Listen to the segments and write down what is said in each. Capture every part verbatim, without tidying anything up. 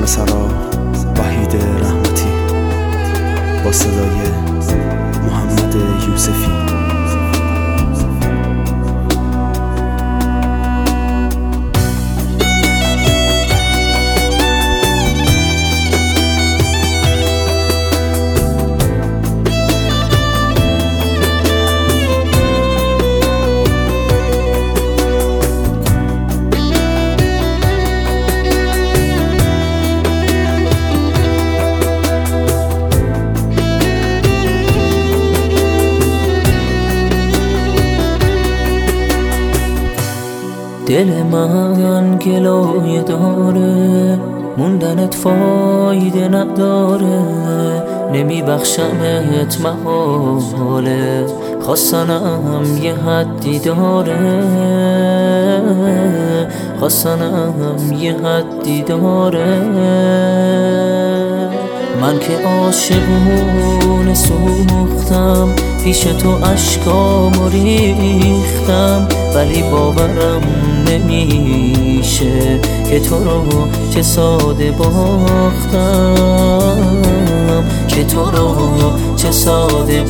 سرا وحید رحمتی با صدای محمد یوسفی. دل من گلایه داره، موندنت فایده نداره، نمی بخشمت محاله، خواستنم یه حدی داره، خواستنم یه حدی داره. من که عاشقونه سوختم، پیش تو اشکامو ریختم، ولی باورم نمیشه که تو رو چه ساده باختم، که تو رو چه ساده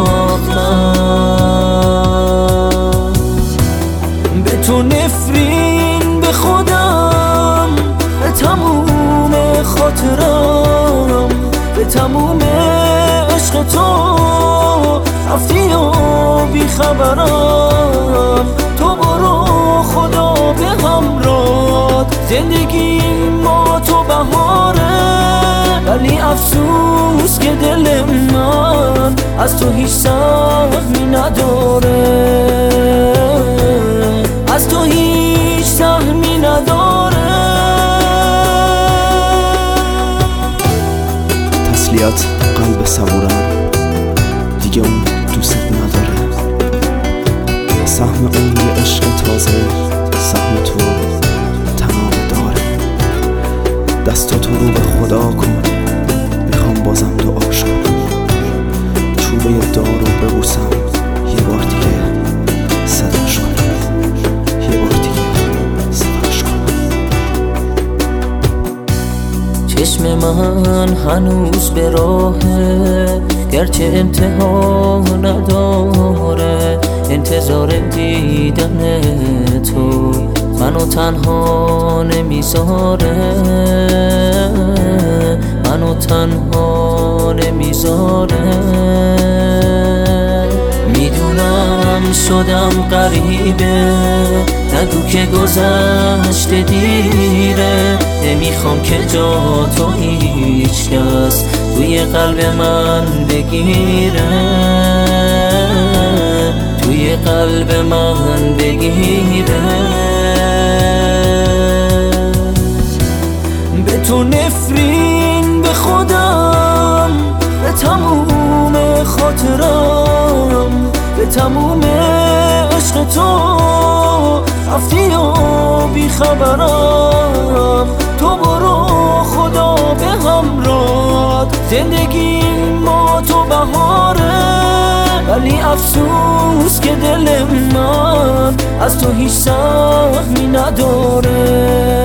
باختم. به تو نفرین به خودم، به تموم خاطرم، به تموم عشق تو رفتی و بیخبرم. تو برو خدا به همراه، زندگی ما تو بهاره، ولی افسوس که دل من از تو هیچ سهمی نداره، از تو هیچ سهمی نداره. تسلیت قلب صبورم، دیگه اون دوست نداره. سهم اون یه عشق تازه، سهم تو تمام داره. دست تو رو به خدا کن، میخوام بازم دعاش کنم. چوبه دار رو ببوسم یه بار دیگه، صداش کنم، یه بار دیگه صداش کنم. چشم من هنوز به راهه، گرچه انتها نداره، انتظار دیدن تو منو تنها نمیذاره، منو تنها نمیذاره. میدونم شدم غریبه، نگو که گذشته دیره، نمیخوام که جا تو هیچ کس توی قلب من بگیره، توی قلب من بگیره. به تو نفرین به خودم، به تموم خاطرم، به تموم عشق تو رفتی و بیخبرم. تو برو خدا به همراه، زندگی ما تو بهاره، ولی افسوس که دل من از تو هیچ سهمی نداره.